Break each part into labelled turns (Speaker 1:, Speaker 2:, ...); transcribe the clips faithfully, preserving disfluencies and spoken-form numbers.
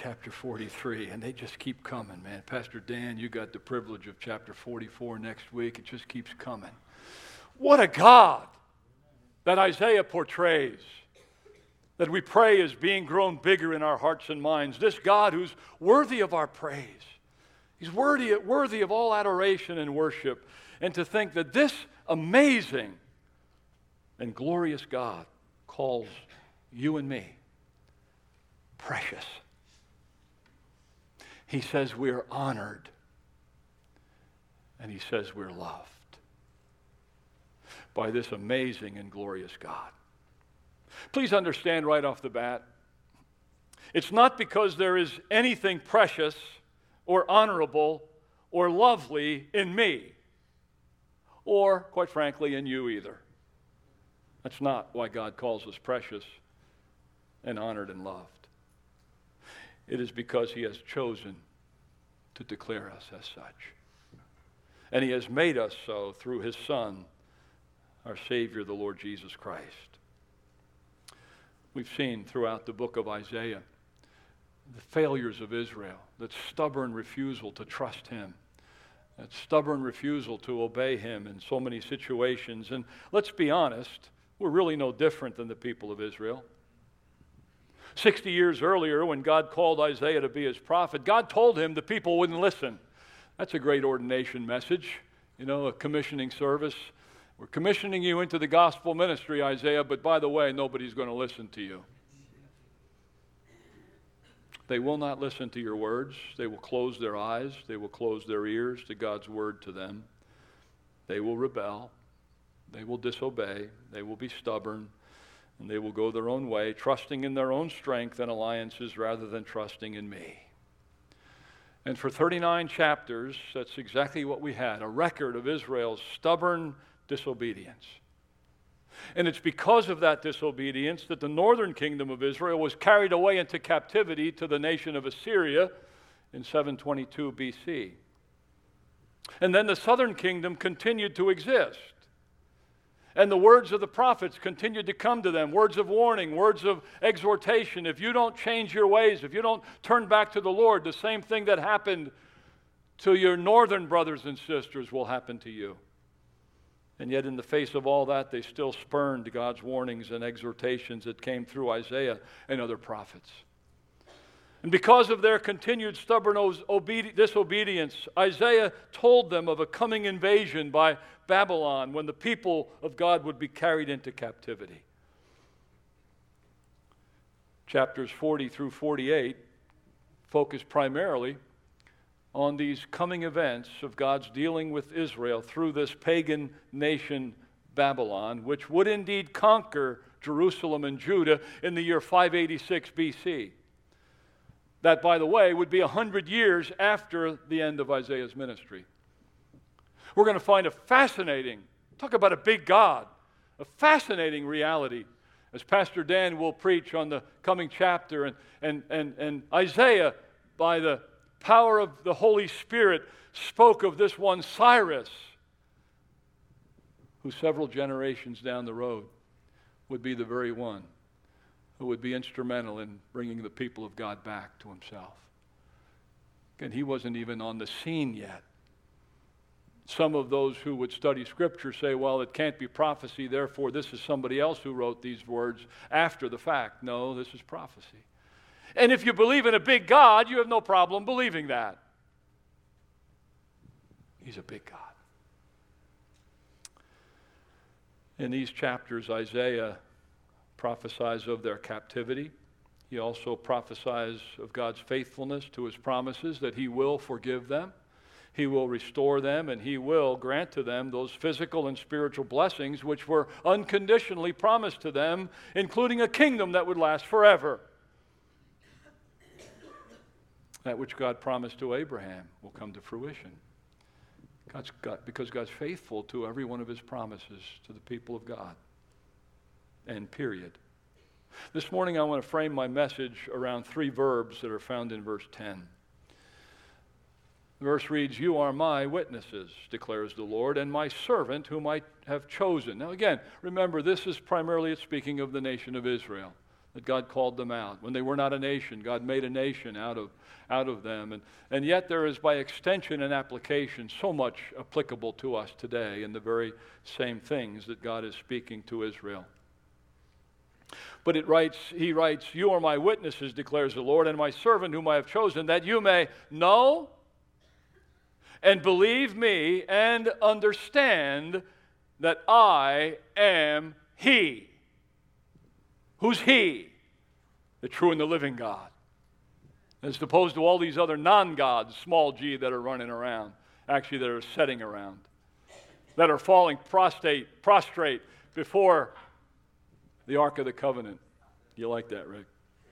Speaker 1: chapter forty-three, and they just keep coming, man. Pastor Dan, you got the privilege of chapter forty-four next week. It just keeps coming. What a God that Isaiah portrays, that we pray is being grown bigger in our hearts and minds. This God who's worthy of our praise. He's worthy, worthy of all adoration and worship. And to think that this amazing and glorious God calls you and me precious. He says we're honored. And he says we're loved by this amazing and glorious God. Please understand right off the bat, it's not because there is anything precious or honorable or lovely in me, or, quite frankly, in you either. That's not why God calls us precious and honored and loved. It is because he has chosen to declare us as such. And he has made us so through his Son, our Savior, the Lord Jesus Christ. We've seen throughout the book of Isaiah the failures of Israel, that stubborn refusal to trust him, that stubborn refusal to obey him in so many situations. And let's be honest, we're really no different than the people of Israel. Sixty years earlier, when God called Isaiah to be his prophet, God told him the people wouldn't listen. That's a great ordination message, you know, a commissioning service. We're commissioning you into the gospel ministry, Isaiah, but by the way, nobody's going to listen to you. They will not listen to your words. They will close their eyes. They will close their ears to God's word to them. They will rebel. They will disobey. They will be stubborn. And they will go their own way, trusting in their own strength and alliances rather than trusting in me. And for thirty-nine chapters, that's exactly what we had, a record of Israel's stubborn disobedience. And it's because of that disobedience that the northern kingdom of Israel was carried away into captivity to the nation of Assyria in seven twenty-two B C. And then the southern kingdom continued to exist. And the words of the prophets continued to come to them, words of warning, words of exhortation. If you don't change your ways, if you don't turn back to the Lord, the same thing that happened to your northern brothers and sisters will happen to you. And yet in the face of all that, they still spurned God's warnings and exhortations that came through Isaiah and other prophets. And because of their continued stubborn obedi- disobedience, Isaiah told them of a coming invasion by Babylon when the people of God would be carried into captivity. Chapters forty through forty-eight focus primarily on these coming events of God's dealing with Israel through this pagan nation Babylon, which would indeed conquer Jerusalem and Judah in the year five eighty-six B C. That, by the way, would be one hundred years after the end of Isaiah's ministry. We're going to find a fascinating, talk about a big God, a fascinating reality as Pastor Dan will preach on the coming chapter. And, and, and, and Isaiah, by the power of the Holy Spirit, spoke of this one Cyrus, who several generations down the road would be the very one who would be instrumental in bringing the people of God back to himself. And he wasn't even on the scene yet. Some of those who would study Scripture say, well, it can't be prophecy, therefore this is somebody else who wrote these words after the fact. No, this is prophecy. And if you believe in a big God, you have no problem believing that. He's a big God. In these chapters, Isaiah prophesies of their captivity. He also prophesies of God's faithfulness to his promises, that he will forgive them, he will restore them, and he will grant to them those physical and spiritual blessings which were unconditionally promised to them, including a kingdom that would last forever. That which God promised to Abraham will come to fruition. God's got, because God's faithful to every one of his promises to the people of God. And period. This morning I want to frame my message around three verbs that are found in verse ten. The verse reads, "You are my witnesses, declares the Lord, and my servant whom I have chosen." Now again, remember, this is primarily speaking of the nation of Israel. that God called them out. When they were not a nation, God made a nation out of, out of them. And, and yet there is, by extension and application, so much applicable to us today in the very same things that God is speaking to Israel. But it writes, he writes, "You are my witnesses, declares the Lord, and my servant whom I have chosen, that you may know and believe me and understand that I am He." Who's He? The true and the living God. As opposed to all these other non-gods, small g, that are running around, actually that are setting around, that are falling prostrate, prostrate before the Ark of the Covenant. You like that, Rick?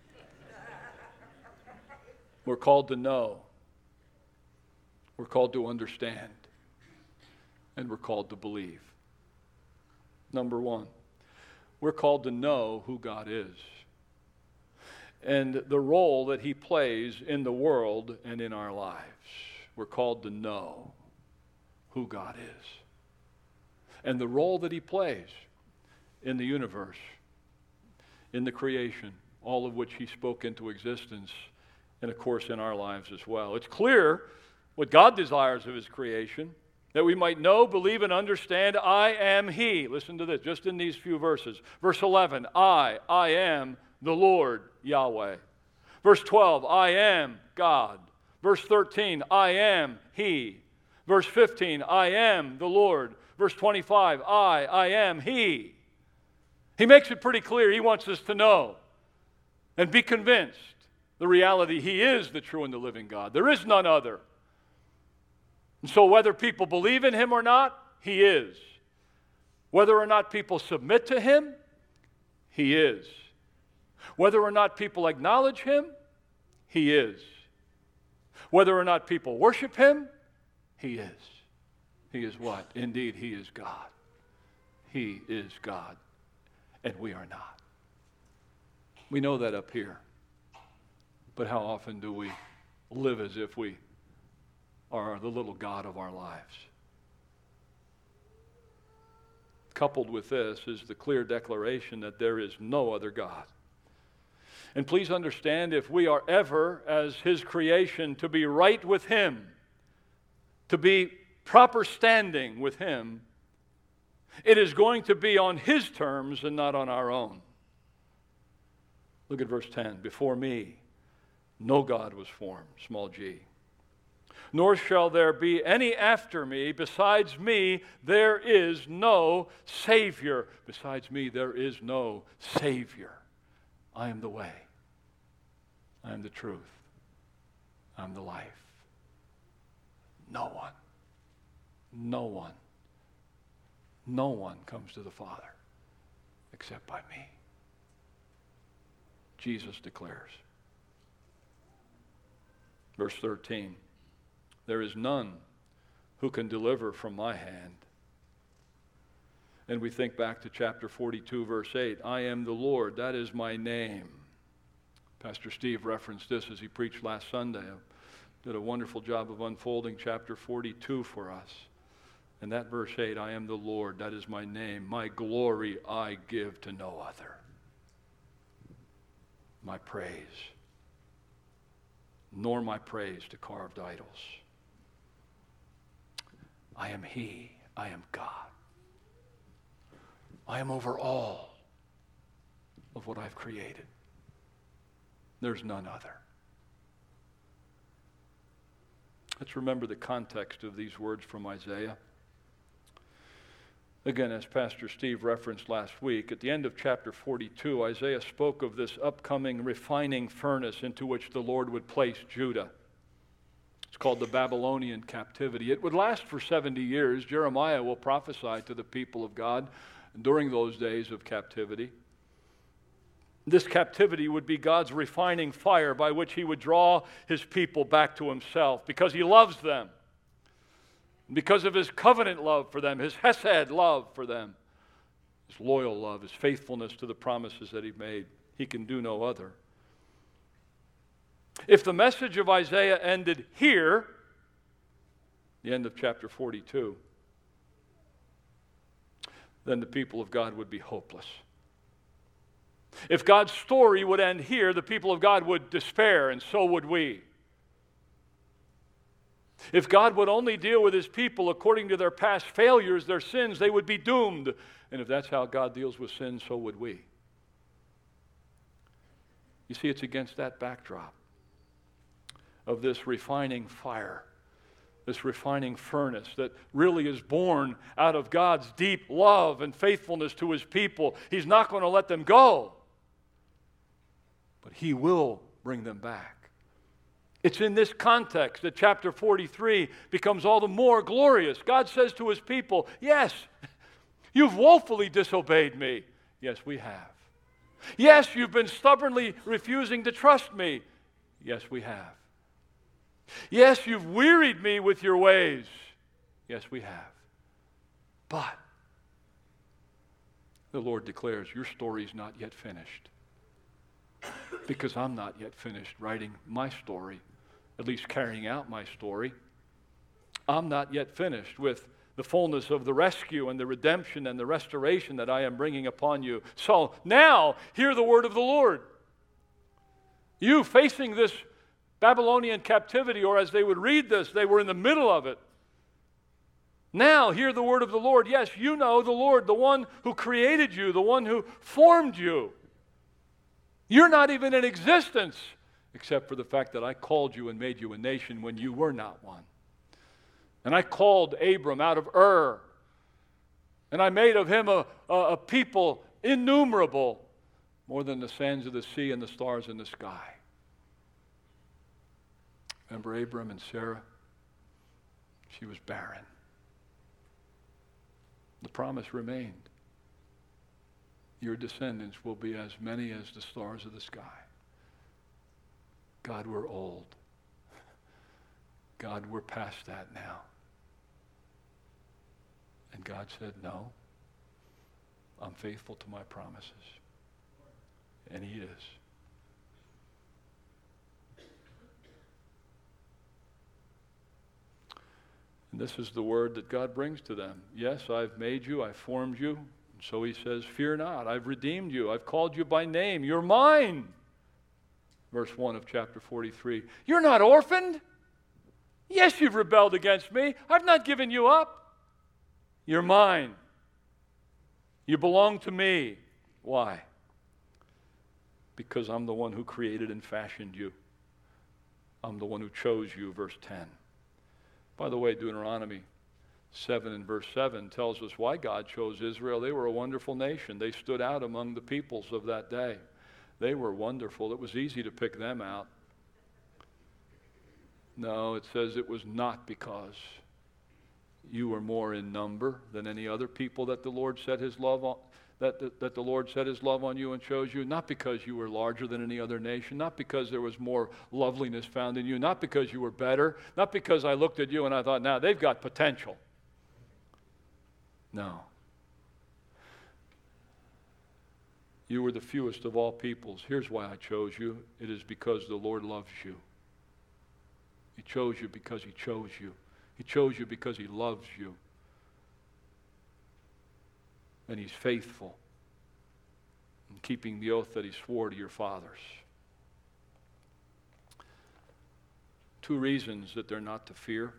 Speaker 1: We're called to know. We're called to understand. And we're called to believe. Number one, we're called to know who God is and the role that He plays in the world and in our lives. We're called to know who God is and the role that He plays in the universe, in the creation, all of which He spoke into existence, and of course in our lives as well. It's clear what God desires of His creation, that we might know, believe, and understand I am He. Listen to this, just in these few verses. Verse eleven, I, I am the Lord Yahweh. Verse twelve, I am God. Verse thirteen, I am He. Verse fifteen, I am the Lord. Verse twenty-five, I, I am He. He makes it pretty clear He wants us to know and be convinced the reality He is the true and the living God. There is none other. And so whether people believe in Him or not, He is. Whether or not people submit to Him, He is. Whether or not people acknowledge Him, He is. Whether or not people worship Him, He is. He is what? Indeed, He is God. He is God, and we are not. We know that up here. But how often do we live as if we are the little God of our lives? Coupled with this is the clear declaration that there is no other God. And please understand, if we are ever, as His creation, to be right with Him, to be proper standing with Him, it is going to be on His terms and not on our own. Look at verse ten. Before me, no God was formed, small g. Nor shall there be any after me. Besides me, there is no Savior. Besides me, there is no Savior. I am the way. I am the truth. I am the life. No one, no one, no one comes to the Father except by me. Jesus declares. Verse thirteen. There is none who can deliver from my hand. And we think back to chapter forty-two, verse eight. I am the Lord, that is my name. Pastor Steve referenced this as he preached last Sunday. Did a wonderful job of unfolding chapter forty-two for us. And that verse eight, I am the Lord, that is my name. My glory I give to no other. My praise, nor my praise to carved idols. I am He. I am God. I am over all of what I've created. There's none other. Let's remember the context of these words from Isaiah. Again, as Pastor Steve referenced last week, at the end of chapter forty-two, Isaiah spoke of this upcoming refining furnace into which the Lord would place Judah. It's called the Babylonian captivity. It would last for seventy years. Jeremiah will prophesy to the people of God during those days of captivity. This captivity would be God's refining fire by which He would draw His people back to Himself because He loves them. Because of His covenant love for them, His hesed love for them, His loyal love, His faithfulness to the promises that He made. He can do no other. If the message of Isaiah ended here, the end of chapter forty-two, then the people of God would be hopeless. If God's story would end here, the people of God would despair, and so would we. If God would only deal with his people according to their past failures, their sins, they would be doomed. And if that's how God deals with sin, so would we. You see, it's against that backdrop of this refining fire, this refining furnace that really is born out of God's deep love and faithfulness to his people. He's not going to let them go, but he will bring them back. It's in this context that chapter forty-three becomes all the more glorious. God says to his people, yes, you've woefully disobeyed me. Yes, we have. Yes, you've been stubbornly refusing to trust me. Yes, we have. Yes, you've wearied me with your ways. Yes, we have. But the Lord declares, your story's not yet finished. Because I'm not yet finished writing my story, at least carrying out my story. I'm not yet finished with the fullness of the rescue and the redemption and the restoration that I am bringing upon you. So now, hear the word of the Lord. You facing this Babylonian captivity, or as they would read this, they were in the middle of it. Now, hear the word of the Lord. Yes, you know the Lord, the one who created you, the one who formed you. You're not even in existence, except for the fact that I called you and made you a nation when you were not one. And I called Abram out of Ur, and I made of him a, a, a people innumerable, more than the sands of the sea and the stars in the sky. Remember Abram and Sarah? She was barren. The promise remained. Your descendants will be as many as the stars of the sky. God, we're old. God, we're past that now. And God said, no, I'm faithful to my promises. And he is. And this is the word that God brings to them. Yes, I've made you, I've formed you. And so he says, fear not, I've redeemed you, I've called you by name, you're mine. Verse one of chapter forty-three. You're not orphaned. Yes, you've rebelled against me. I've not given you up. You're mine. You belong to me. Why? Because I'm the one who created and fashioned you. I'm the one who chose you, verse ten. By the way, Deuteronomy seven and verse seven tells us why God chose Israel. They were a wonderful nation. They stood out among the peoples of that day. They were wonderful. It was easy to pick them out. No, it says it was not because you were more in number than any other people that the Lord set his love on, that, that, that the Lord set his love on you and chose you, not because you were larger than any other nation, not because there was more loveliness found in you, not because you were better, not because I looked at you and I thought, now they've got potential. No. You were the fewest of all peoples. Here's why I chose you. It is because the Lord loves you. He chose you because he chose you. He chose you because he loves you. And he's faithful in keeping the oath that he swore to your fathers. Two reasons that they're not to fear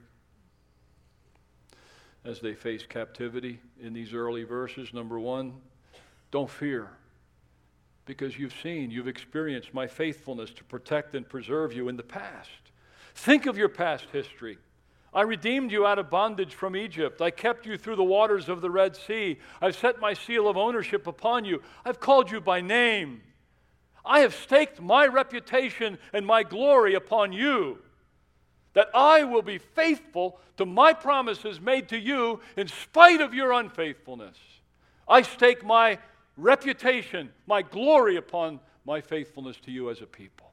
Speaker 1: as they face captivity in these early verses. Number one, don't fear, because you've seen, you've experienced my faithfulness to protect and preserve you in the past. Think of your past history. I redeemed you out of bondage from Egypt. I kept you through the waters of the Red Sea. I've set my seal of ownership upon you. I've called you by name. I have staked my reputation and my glory upon you, that I will be faithful to my promises made to you in spite of your unfaithfulness. I stake my reputation, my glory upon my faithfulness to you as a people.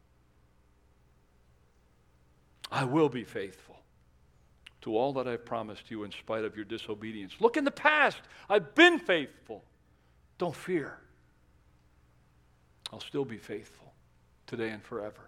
Speaker 1: I will be faithful to all that I've promised you in spite of your disobedience. Look in the past. I've been faithful. Don't fear. I'll still be faithful today and forever.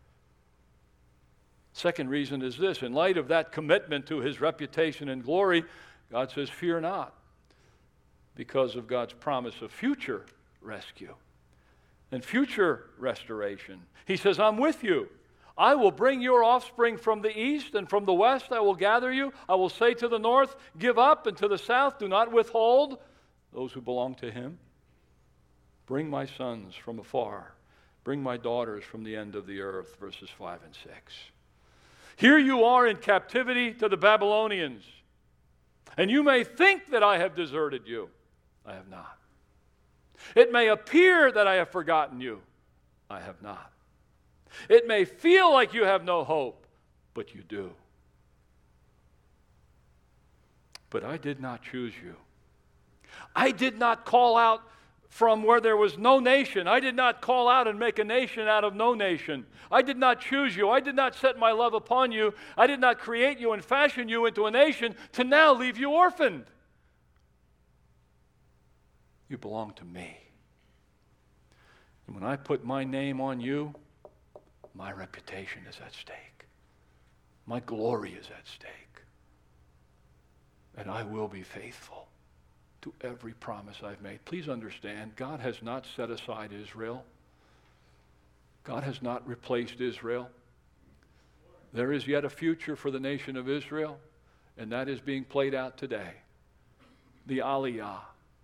Speaker 1: Second reason is this. In light of that commitment to his reputation and glory, God says, fear not, because of God's promise of future rescue. and future restoration. He says, I'm with you. I will bring your offspring from the east, and from the west I will gather you. I will say to the north, give up, and to the south, do not withhold those who belong to him. Bring my sons from afar. Bring my daughters from the end of the earth, verses five and six. Here you are in captivity to the Babylonians, and you may think that I have deserted you. I have not. It may appear that I have forgotten you. I have not. It may feel like you have no hope, but you do. But I did not choose you. I did not call out from where there was no nation. I did not call out and make a nation out of no nation. I did not choose you. I did not set my love upon you. I did not create you and fashion you into a nation to now leave you orphaned. You belong to me. And when I put my name on you, my reputation is at stake. My glory is at stake. And I will be faithful to every promise I've made. Please understand, God has not set aside Israel. God has not replaced Israel. There is yet a future for the nation of Israel, and that is being played out today. The Aliyah.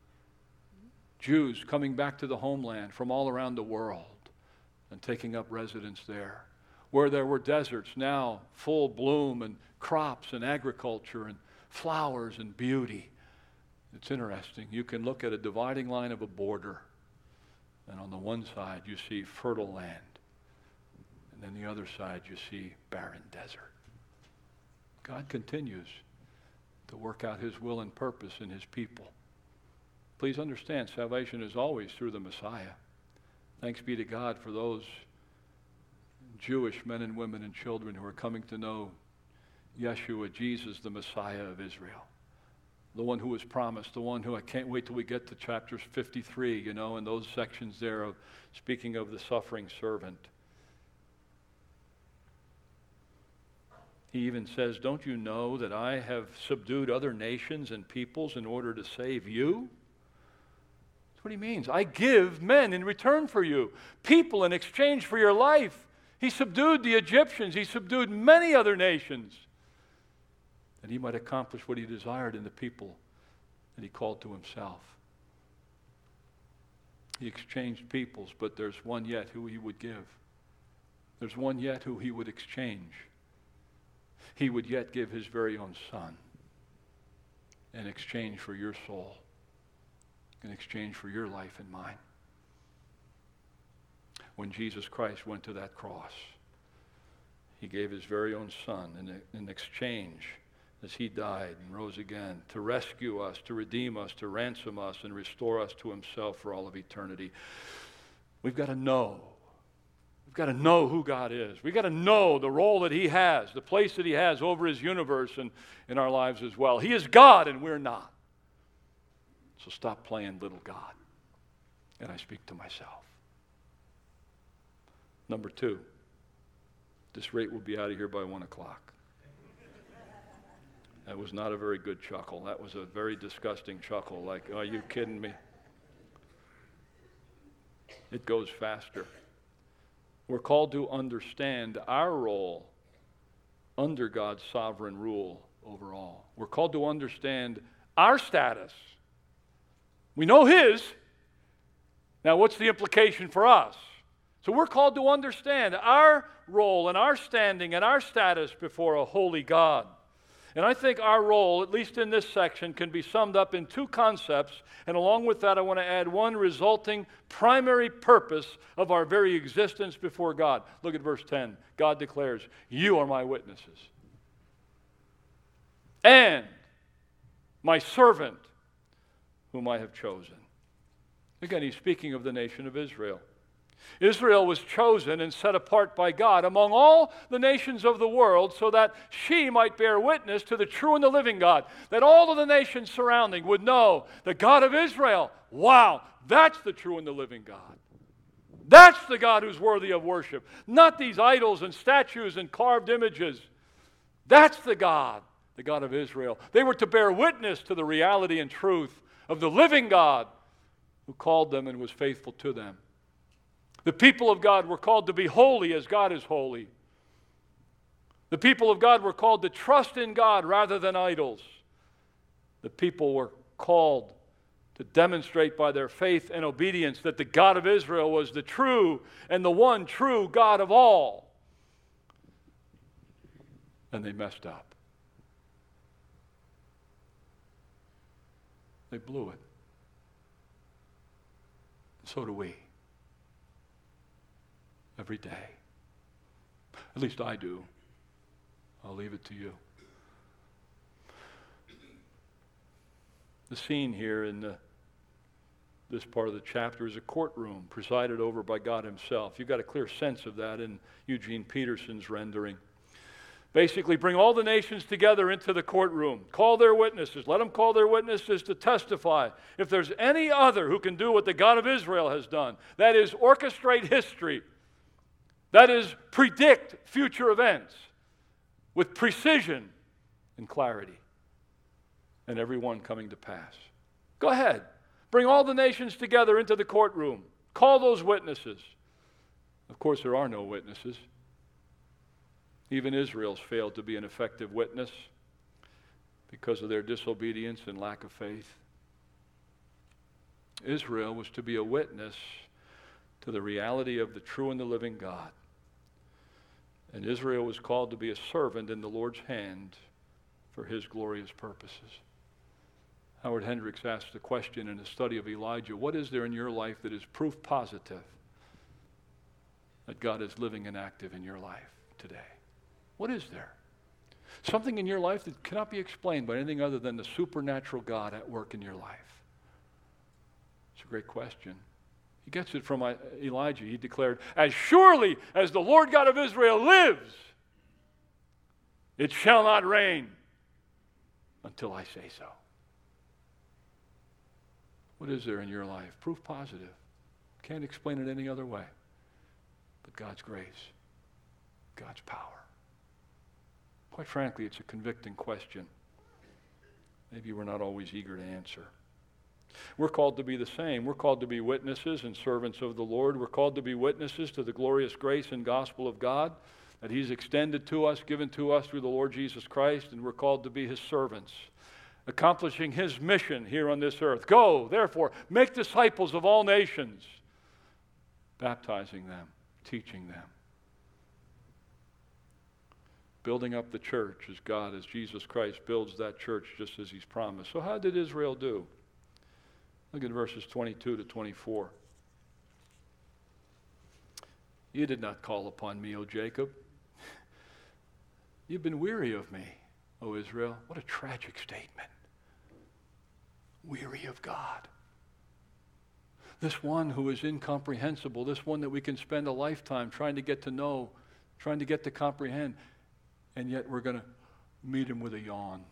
Speaker 1: Jews coming back to the homeland from all around the world and taking up residence there. Where there were deserts, now full bloom and crops and agriculture and flowers and beauty. It's interesting. You can look at a dividing line of a border, and on the one side you see fertile land, and then the other side you see barren desert. God continues to work out his will and purpose in his people. Please understand, salvation is always through the Messiah. Thanks be to God for those Jewish men and women and children who are coming to know Yeshua, Jesus, the Messiah of Israel. The one who was promised, the one who I can't wait till we get to chapters fifty-three, you know, and those sections there of speaking of the suffering servant. He even says, don't you know that I have subdued other nations and peoples in order to save you? That's what he means. I give men in return for you, people in exchange for your life. He subdued the Egyptians. He subdued many other nations. And he might accomplish what he desired in the people that he called to himself. He exchanged peoples, but there's one yet who he would give. There's one yet who he would exchange. He would yet give his very own son in exchange for your soul, in exchange for your life and mine. When Jesus Christ went to that cross, he gave his very own son in, in exchange as he died and rose again to rescue us, to redeem us, to ransom us, and restore us to himself for all of eternity. We've got to know. We've got to know who God is. We've got to know the role that he has, the place that he has over his universe and in our lives as well. He is God and we're not. So stop playing little God. And I speak to myself. Number two, this rate will be out of here by one o'clock. That was not a very good chuckle. That was a very disgusting chuckle. Like, are you kidding me? It goes faster. We're called to understand our role under God's sovereign rule over all. We're called to understand our status. We know his. Now, what's the implication for us? So we're called to understand our role and our standing and our status before a holy God. And I think our role, at least in this section, can be summed up in two concepts. And along with that, I want to add one resulting primary purpose of our very existence before God. Look at verse ten. God declares, you are my witnesses. And my servant, whom I have chosen. Again, he's speaking of the nation of Israel. Israel was chosen and set apart by God among all the nations of the world so that she might bear witness to the true and the living God, that all of the nations surrounding would know the God of Israel. Wow, that's the true and the living God. That's the God who's worthy of worship, not these idols and statues and carved images. That's the God, the God of Israel. They were to bear witness to the reality and truth of the living God who called them and was faithful to them. The people of God were called to be holy as God is holy. The people of God were called to trust in God rather than idols. The people were called to demonstrate by their faith and obedience that the God of Israel was the true and the one true God of all. And they messed up. They blew it. So do we. Every day. At least I do. I'll leave it to you. The scene here in the, this part of the chapter is a courtroom presided over by God himself. You've got a clear sense of that in Eugene Peterson's rendering. Basically, bring all the nations together into the courtroom. Call their witnesses. Let them call their witnesses to testify. If there's any other who can do what the God of Israel has done, that is, orchestrate history, that is, predict future events with precision and clarity, and everyone coming to pass. Go ahead. Bring all the nations together into the courtroom. Call those witnesses. Of course, there are no witnesses. Even Israel's failed to be an effective witness because of their disobedience and lack of faith. Israel was to be a witness to the reality of the true and the living God. And Israel was called to be a servant in the Lord's hand for his glorious purposes. Howard Hendricks asked the question in a study of Elijah, what is there in your life that is proof positive that God is living and active in your life today? What is there? Something in your life that cannot be explained by anything other than the supernatural God at work in your life. It's a great question. He gets it from Elijah. He declared, as surely as the Lord God of Israel lives, it shall not rain until I say so. What is there in your life? Proof positive. Can't explain it any other way. But God's grace, God's power. Quite frankly, it's a convicting question. Maybe we're not always eager to answer. We're called to be the same. We're called to be witnesses and servants of the Lord. We're called to be witnesses to the glorious grace and gospel of God that he's extended to us, given to us through the Lord Jesus Christ, and we're called to be his servants, accomplishing his mission here on this earth. Go, therefore, make disciples of all nations, baptizing them, teaching them, building up the church as God, as Jesus Christ builds that church just as he's promised. So how did Israel do? Look at verses twenty-two to twenty-four. You did not call upon me, O Jacob. You've been weary of me, O Israel. What a tragic statement. Weary of God. This one who is incomprehensible, this one that we can spend a lifetime trying to get to know, trying to get to comprehend, and yet we're going to meet him with a yawn.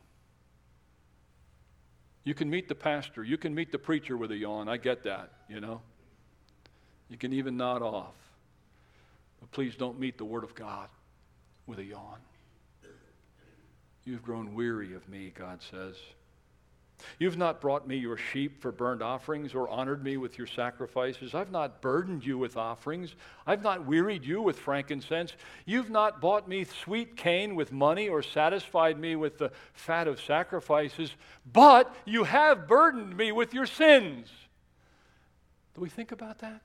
Speaker 1: You can meet the pastor, you can meet the preacher with a yawn. I get that, you know. You can even nod off. But please don't meet the Word of God with a yawn. You've grown weary of me, God says. You've not brought me your sheep for burnt offerings or honored me with your sacrifices. I've not burdened you with offerings. I've not wearied you with frankincense. You've not bought me sweet cane with money or satisfied me with the fat of sacrifices, but you have burdened me with your sins. Do we think about that?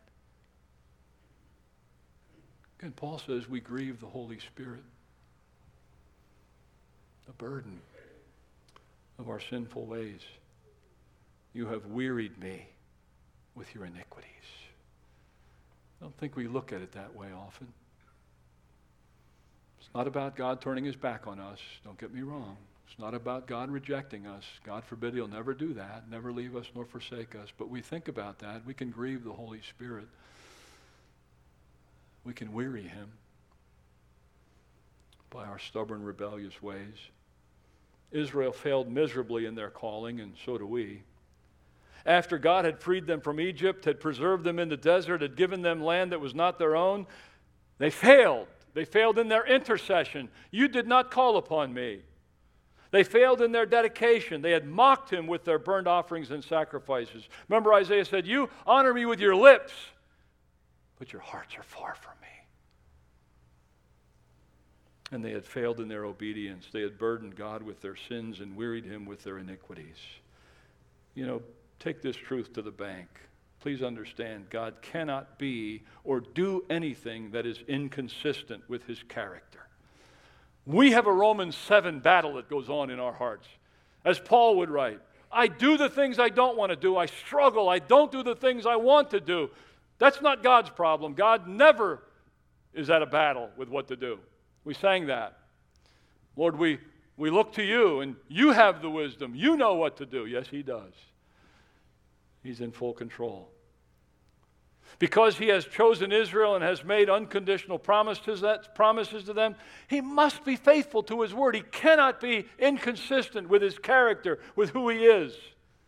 Speaker 1: Again, Paul says we grieve the Holy Spirit. The burden of our sinful ways. You have wearied me with your iniquities. I don't think we look at it that way often. It's not about God turning his back on us. Don't get me wrong. It's not about God rejecting us. God forbid he'll never do that, never leave us nor forsake us. But we think about that. We can grieve the Holy Spirit. We can weary him by our stubborn, rebellious ways. Israel failed miserably in their calling, and so do we. After God had freed them from Egypt, had preserved them in the desert, had given them land that was not their own, they failed. They failed in their intercession. You did not call upon me. They failed in their dedication. They had mocked him with their burnt offerings and sacrifices. Remember, Isaiah said, you honor me with your lips, but your hearts are far from me. And they had failed in their obedience. They had burdened God with their sins and wearied him with their iniquities. You know, take this truth to the bank. Please understand, God cannot be or do anything that is inconsistent with his character. We have a Romans seven battle that goes on in our hearts. As Paul would write, I do the things I don't want to do. I struggle. I don't do the things I want to do. That's not God's problem. God never is at a battle with what to do. We sang that. Lord, we, we look to you, and you have the wisdom. You know what to do. Yes, he does. He's in full control. Because he has chosen Israel and has made unconditional promises, that, promises to them, he must be faithful to his word. He cannot be inconsistent with his character, with who he is.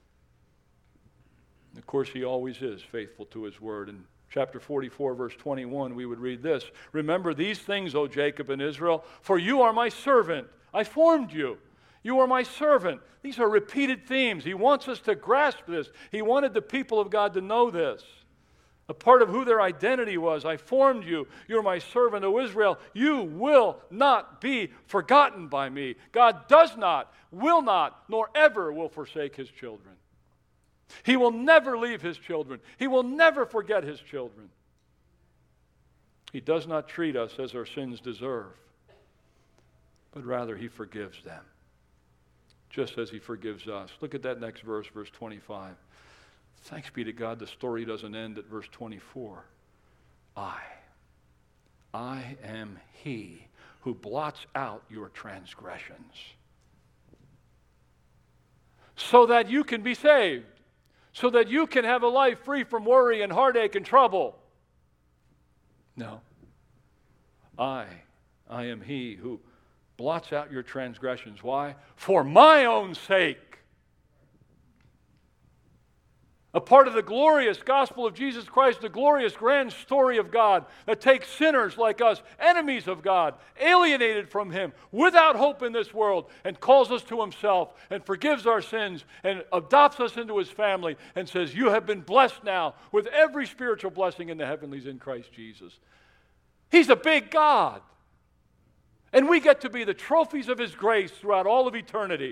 Speaker 1: And of course, he always is faithful to his word. In chapter forty-four, verse twenty-one, we would read this. Remember these things, O Jacob and Israel, for you are my servant. I formed you. You are my servant. These are repeated themes. He wants us to grasp this. He wanted the people of God to know this. A part of who their identity was. I formed you. You're my servant, O Israel. You will not be forgotten by me. God does not, will not, nor ever will forsake his children. He will never leave his children. He will never forget his children. He does not treat us as our sins deserve, but rather he forgives them, just as he forgives us. Look at that next verse, verse twenty-five. Thanks be to God, the story doesn't end at verse twenty-four. I, I am he who blots out your transgressions, so that you can be saved, so that you can have a life free from worry and heartache and trouble. No. I, I am he who blots out your transgressions. Why? For my own sake. A part of the glorious gospel of Jesus Christ, the glorious grand story of God that takes sinners like us, enemies of God, alienated from him, without hope in this world, and calls us to himself and forgives our sins and adopts us into his family and says, you have been blessed now with every spiritual blessing in the heavenlies in Christ Jesus. He's a big God. And we get to be the trophies of his grace throughout all of eternity.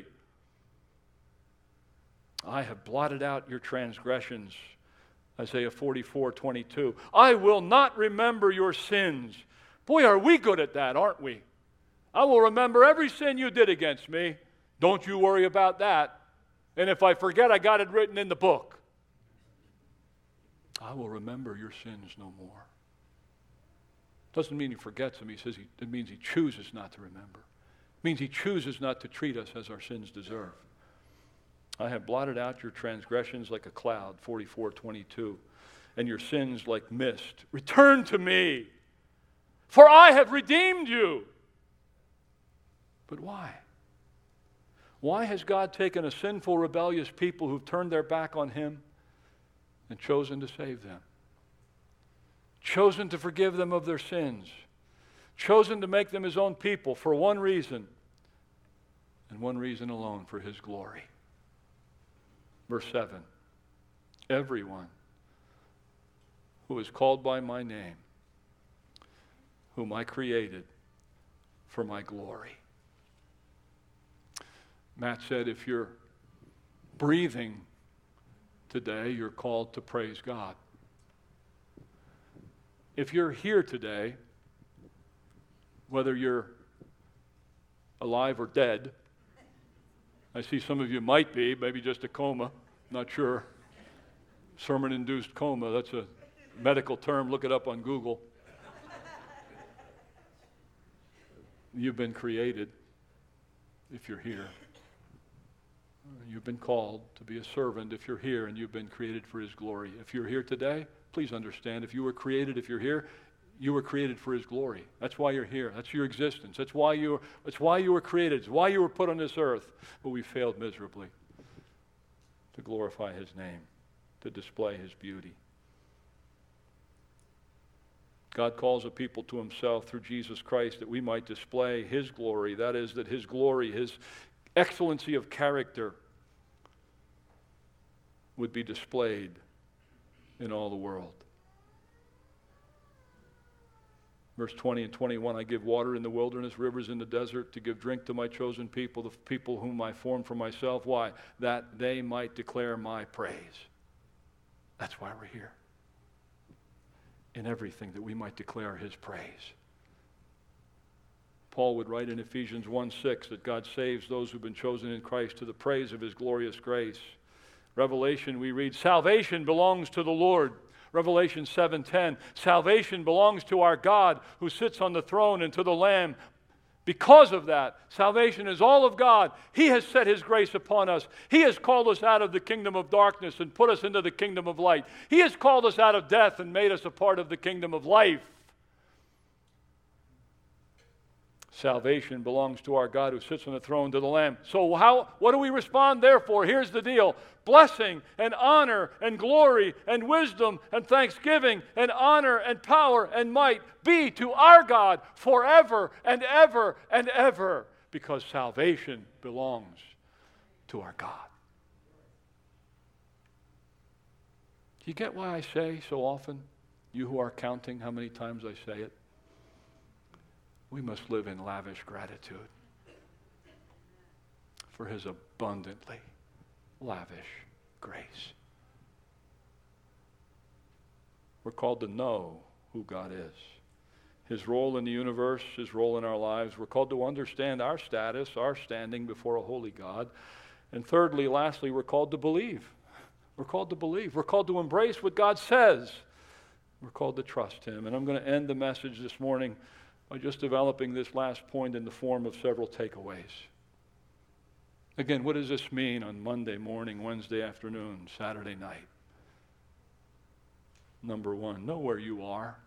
Speaker 1: I have blotted out your transgressions, Isaiah forty-four twenty-two. I will not remember your sins. Boy, are we good at that, aren't we? I will remember every sin you did against me. Don't you worry about that. And if I forget, I got it written in the book. I will remember your sins no more. Doesn't mean he forgets them. He says he, it means he chooses not to remember. It means he chooses not to treat us as our sins deserve. I have blotted out your transgressions like a cloud, forty-four twenty-two, and your sins like mist. Return to me, for I have redeemed you. But why? Why has God taken a sinful, rebellious people who've turned their back on him and chosen to save them? Chosen to forgive them of their sins. Chosen to make them his own people for one reason, and one reason alone, for his glory. Verse seven, everyone who is called by my name, whom I created for my glory. Matt said, if you're breathing today, you're called to praise God. If you're here today, whether you're alive or dead, I see some of you might be, maybe just a coma, not sure. Sermon-induced coma, that's a medical term, look it up on Google. You've been created if you're here. You've been called to be a servant if you're here, and you've been created for his glory. If you're here today, please understand, if you were created, if you're here, you were created for his glory. That's why you're here. That's your existence. That's why you were, that's why you were created. It's why you were put on this earth. But we failed miserably to glorify his name, to display his beauty. God calls a people to himself through Jesus Christ that we might display his glory. That is, that his glory, his excellency of character would be displayed in all the world. Verse twenty and twenty-one, I give water in the wilderness, rivers in the desert, to give drink to my chosen people, the people whom I formed for myself. Why? That they might declare my praise. That's why we're here. In everything, that we might declare his praise. Paul would write in Ephesians one six that God saves those who've been chosen in Christ to the praise of his glorious grace. Revelation, we read, salvation belongs to the Lord. Revelation seven ten, salvation belongs to our God who sits on the throne and to the Lamb. Because of that, salvation is all of God. He has set his grace upon us. He has called us out of the kingdom of darkness and put us into the kingdom of light. He has called us out of death and made us a part of the kingdom of life. Salvation belongs to our God who sits on the throne, to the Lamb. So how? What do we respond therefore? Here's the deal. Blessing and honor and glory and wisdom and thanksgiving and honor and power and might be to our God forever and ever and ever, because salvation belongs to our God. Do you get why I say so often, you who are counting how many times I say it? We must live in lavish gratitude for his abundantly lavish grace. We're called to know who God is, his role in the universe, his role in our lives. We're called to understand our status, our standing before a holy God. And thirdly, lastly, we're called to believe. We're called to believe. We're called to embrace what God says. We're called to trust him. And I'm going to end the message this morning by just developing this last point in the form of several takeaways. Again, what does this mean on Monday morning, Wednesday afternoon, Saturday night? Number one, know where you are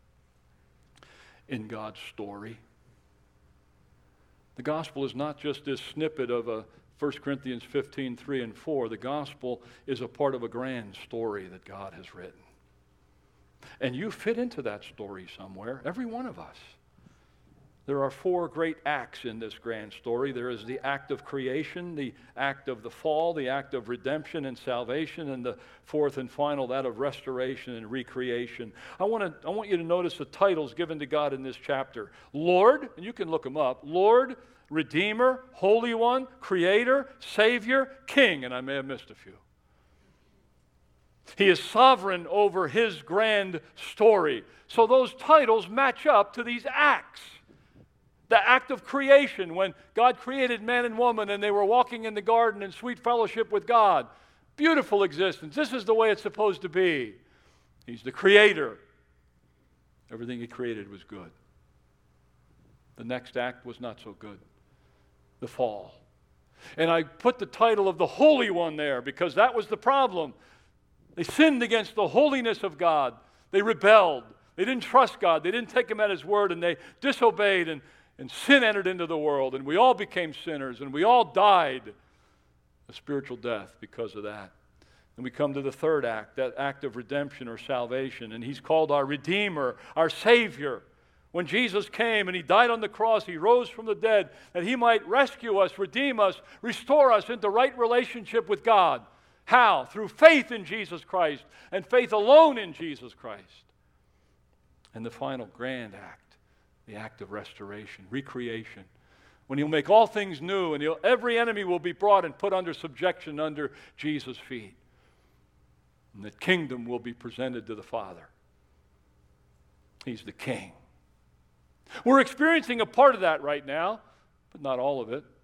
Speaker 1: in God's story. The gospel is not just this snippet of a First Corinthians fifteen, three and four. The gospel is a part of a grand story that God has written. And you fit into that story somewhere, every one of us. There are four great acts in this grand story. There is the act of creation, the act of the fall, the act of redemption and salvation, and the fourth and final, that of restoration and recreation. I want to, I want you to notice the titles given to God in this chapter. Lord, and you can look them up, Lord, Redeemer, Holy One, Creator, Savior, King, and I may have missed a few. He is sovereign over his grand story. So those titles match up to these acts. The act of creation, when God created man and woman and they were walking in the garden in sweet fellowship with God. Beautiful existence. This is the way it's supposed to be. He's the creator. Everything he created was good. The next act was not so good. The fall. And I put the title of the Holy One there because that was the problem. They sinned against the holiness of God. They rebelled. They didn't trust God. They didn't take him at his word, and they disobeyed, and And sin entered into the world, and we all became sinners, and we all died a spiritual death because of that. And we come to the third act, that act of redemption or salvation, and he's called our Redeemer, our Savior. When Jesus came and he died on the cross, he rose from the dead, that he might rescue us, redeem us, restore us into right relationship with God. How? Through faith in Jesus Christ, and faith alone in Jesus Christ. And the final grand act, the act of restoration, recreation, when he'll make all things new, and he'll, every enemy will be brought and put under subjection under Jesus' feet. And the kingdom will be presented to the Father. He's the King. We're experiencing a part of that right now, but not all of it.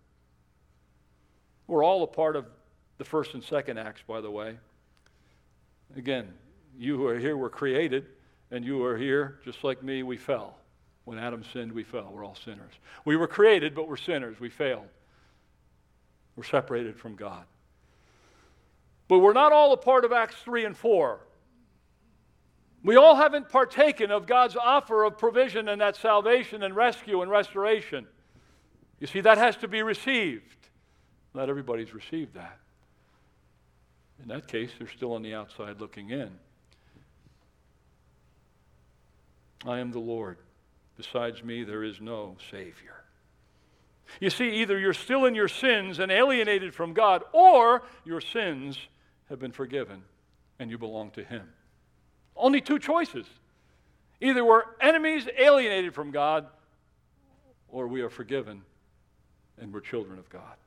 Speaker 1: We're all a part of the first and second acts, by the way. Again, you who are here were created, and you are here, just like me, we fell. When Adam sinned, we fell. We're all sinners. We were created, but we're sinners. We failed. We're separated from God. But we're not all a part of Acts three and four. We all haven't partaken of God's offer of provision and that salvation and rescue and restoration. You see, that has to be received. Not everybody's received that. In that case, they're still on the outside looking in. I am the Lord. Besides me, there is no Savior. You see, either you're still in your sins and alienated from God, or your sins have been forgiven and you belong to him. Only two choices. Either we're enemies alienated from God, or we are forgiven and we're children of God.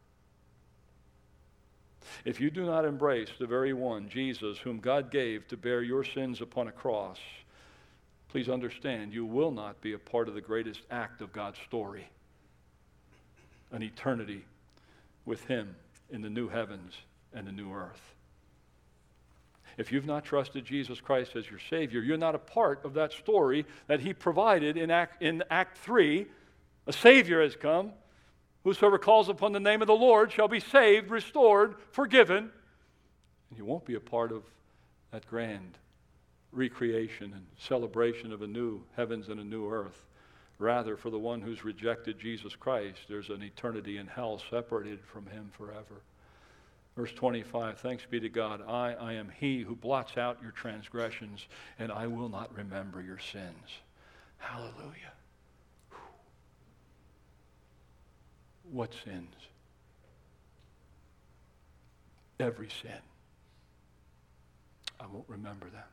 Speaker 1: If you do not embrace the very one, Jesus, whom God gave to bear your sins upon a cross, please understand you will not be a part of the greatest act of God's story, an eternity with Him in the new heavens and the new earth. If you've not trusted Jesus Christ as your Savior, you're not a part of that story that He provided in Act, in Act three. A Savior has come. Whosoever calls upon the name of the Lord shall be saved, restored, forgiven. And you won't be a part of that grand recreation and celebration of a new heavens and a new earth. Rather, for the one who's rejected Jesus Christ, there's an eternity in hell separated from Him forever. Verse twenty-five, thanks be to God, I, I am He who blots out your transgressions, and I will not remember your sins. Hallelujah. What sins? Every sin. I won't remember them.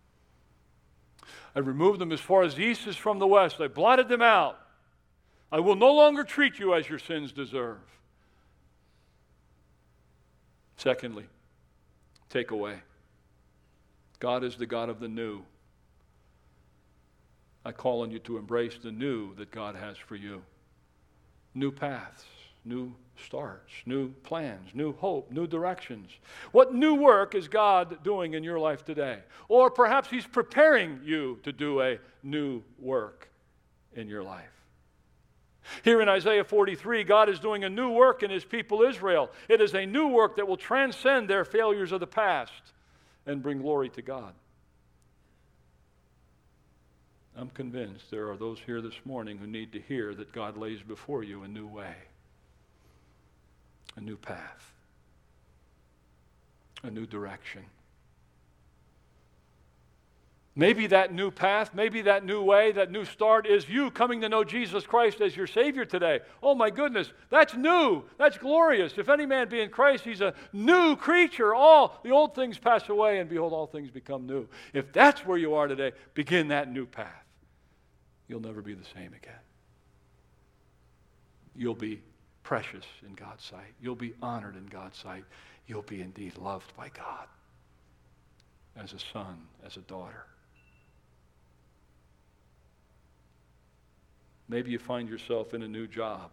Speaker 1: I removed them as far as the east is from the west. I blotted them out. I will no longer treat you as your sins deserve. Secondly, take away. God is the God of the new. I call on you to embrace the new that God has for you. New paths, new starts, new plans, new hope, new directions. What new work is God doing in your life today? Or perhaps He's preparing you to do a new work in your life. Here in Isaiah forty-three, God is doing a new work in His people Israel. It is a new work that will transcend their failures of the past and bring glory to God. I'm convinced there are those here this morning who need to hear that God lays before you a new way, a new path, a new direction. Maybe that new path, maybe that new way, that new start is you coming to know Jesus Christ as your Savior today. Oh my goodness, that's new. That's glorious. If any man be in Christ, he's a new creature. All the old things pass away, and behold, all things become new. If that's where you are today, begin that new path. You'll never be the same again. You'll be precious in God's sight. You'll be honored in God's sight. You'll be indeed loved by God as a son, as a daughter. Maybe you find yourself in a new job.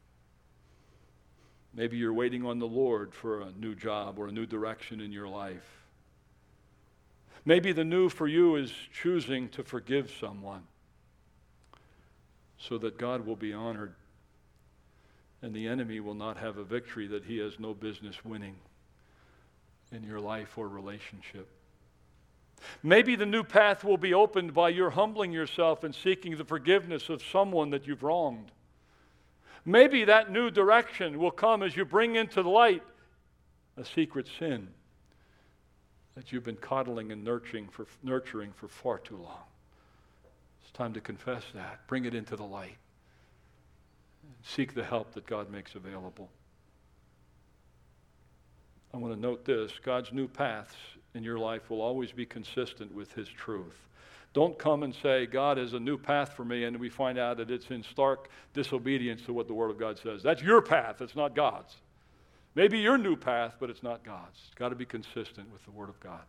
Speaker 1: Maybe you're waiting on the Lord for a new job or a new direction in your life. Maybe the new for you is choosing to forgive someone so that God will be honored and the enemy will not have a victory that he has no business winning in your life or relationship. Maybe the new path will be opened by your humbling yourself and seeking the forgiveness of someone that you've wronged. Maybe that new direction will come as you bring into the light a secret sin that you've been coddling and nurturing for, nurturing for far too long. It's time to confess that. Bring it into the light. Seek the help that God makes available. I want to note this. God's new paths in your life will always be consistent with His truth. Don't come and say, God has a new path for me, and we find out that it's in stark disobedience to what the Word of God says. That's your path. It's not God's. Maybe your new path, but it's not God's. It's got to be consistent with the Word of God.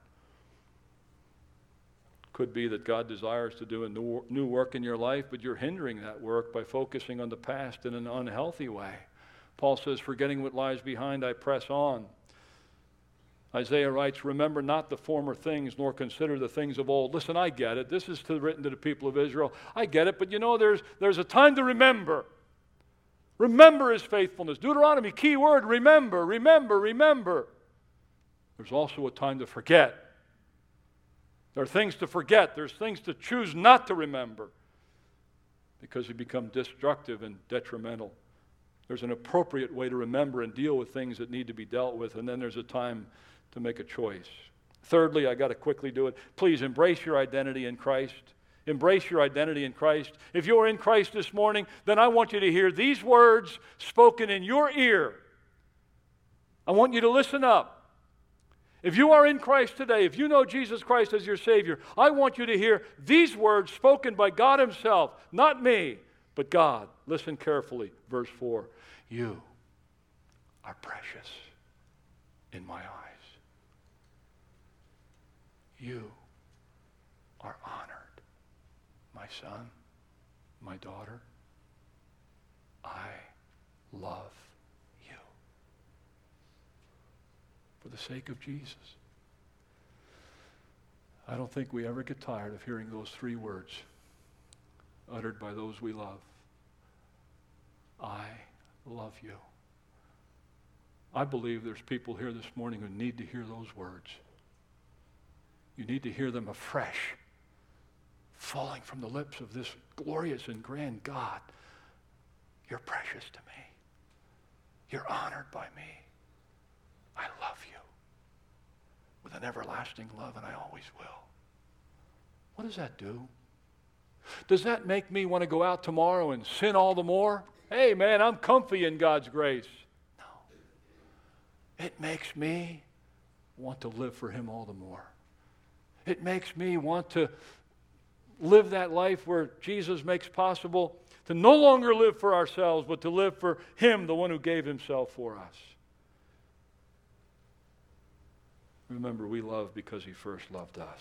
Speaker 1: Could be that God desires to do a new, new work in your life, but you're hindering that work by focusing on the past in an unhealthy way. Paul says, forgetting what lies behind, I press on. Isaiah writes, remember not the former things, nor consider the things of old. Listen, I get it. This is to, written to the people of Israel. I get it, but you know, there's, there's a time to remember. Remember His faithfulness. Deuteronomy, key word, remember, remember, remember. There's also a time to forget. There are things to forget. There's things to choose not to remember because they become destructive and detrimental. There's an appropriate way to remember and deal with things that need to be dealt with, and then there's a time to make a choice. Thirdly, I got to quickly do it. Please embrace your identity in Christ. Embrace your identity in Christ. If you're in Christ this morning, then I want you to hear these words spoken in your ear. I want you to listen up. If you are in Christ today, if you know Jesus Christ as your Savior, I want you to hear these words spoken by God Himself, not me, but God. Listen carefully, verse four. You are precious in my eyes. You are honored, my son, my daughter. I love you. For the sake of Jesus. I don't think we ever get tired of hearing those three words uttered by those we love. I love you. I believe there's people here this morning who need to hear those words. You need to hear them afresh, falling from the lips of this glorious and grand God. You're precious to me. You're honored by me. I love you with an everlasting love, and I always will. What does that do? Does that make me want to go out tomorrow and sin all the more? Hey, man, I'm comfy in God's grace. No. It makes me want to live for Him all the more. It makes me want to live that life where Jesus makes possible to no longer live for ourselves, but to live for Him, the one who gave Himself for us. Remember, we love because He first loved us.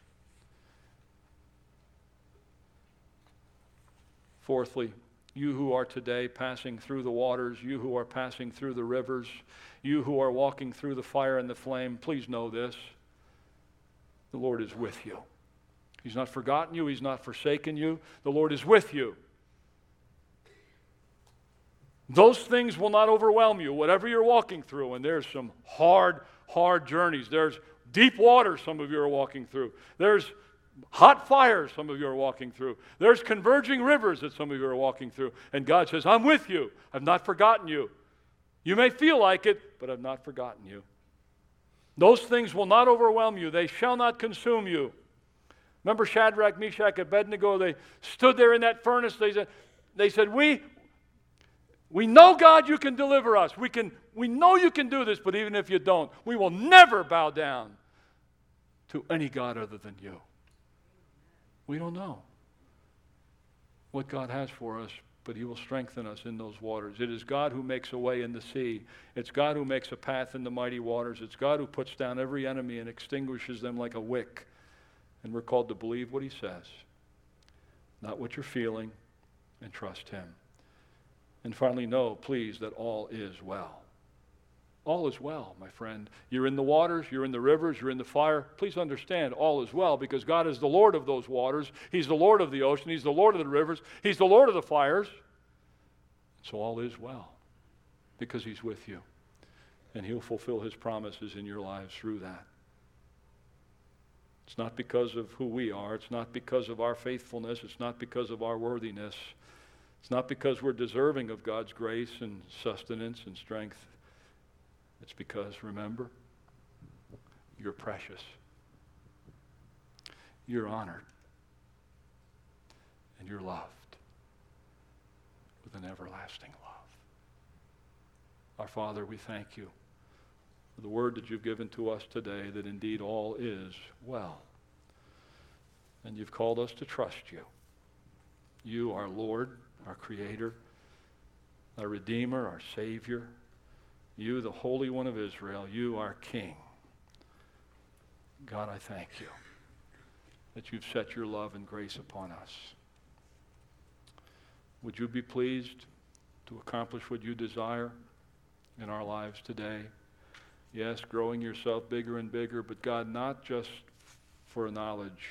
Speaker 1: Fourthly, you who are today passing through the waters, you who are passing through the rivers, you who are walking through the fire and the flame, please know this. The Lord is with you. He's not forgotten you. He's not forsaken you. The Lord is with you. Those things will not overwhelm you, whatever you're walking through. And there's some hard, hard journeys. There's deep water some of you are walking through. There's hot fires some of you are walking through. There's converging rivers that some of you are walking through. And God says, I'm with you. I've not forgotten you. You may feel like it, but I've not forgotten you. Those things will not overwhelm you. They shall not consume you. Remember Shadrach, Meshach, and Abednego? They stood there in that furnace. They said, they said we... We know, God, you can deliver us. We can, we know you can do this, but even if you don't, we will never bow down to any God other than you. We don't know what God has for us, but He will strengthen us in those waters. It is God who makes a way in the sea. It's God who makes a path in the mighty waters. It's God who puts down every enemy and extinguishes them like a wick. And we're called to believe what He says, not what you're feeling, and trust Him. And finally, know, please, that all is well. All is well, my friend. You're in the waters, you're in the rivers, you're in the fire. Please understand, all is well, because God is the Lord of those waters. He's the Lord of the ocean. He's the Lord of the rivers. He's the Lord of the fires. So all is well, because He's with you. And He'll fulfill His promises in your lives through that. It's not because of who we are. It's not because of our faithfulness. It's not because of our worthiness. It's not because we're deserving of God's grace and sustenance and strength. It's because, remember, you're precious. You're honored. And you're loved with an everlasting love. Our Father, we thank you for the word that you've given to us today, that indeed all is well. And you've called us to trust you. You, our Lord, our Creator, our Redeemer, our Savior. You, the Holy One of Israel. You, our King. God, I thank you that you've set your love and grace upon us. Would you be pleased to accomplish what you desire in our lives today? Yes, growing yourself bigger and bigger, but God, not just for knowledge,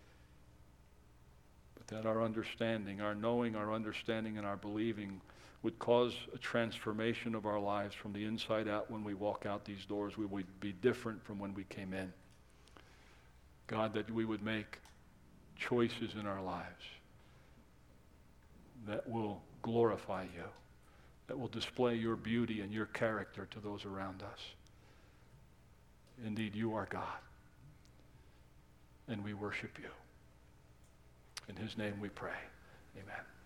Speaker 1: that our understanding, our knowing, our understanding, and our believing would cause a transformation of our lives from the inside out. When we walk out these doors, we would be different from when we came in. God, that we would make choices in our lives that will glorify you, that will display your beauty and your character to those around us. Indeed, you are God, and we worship you. In His name we pray. Amen.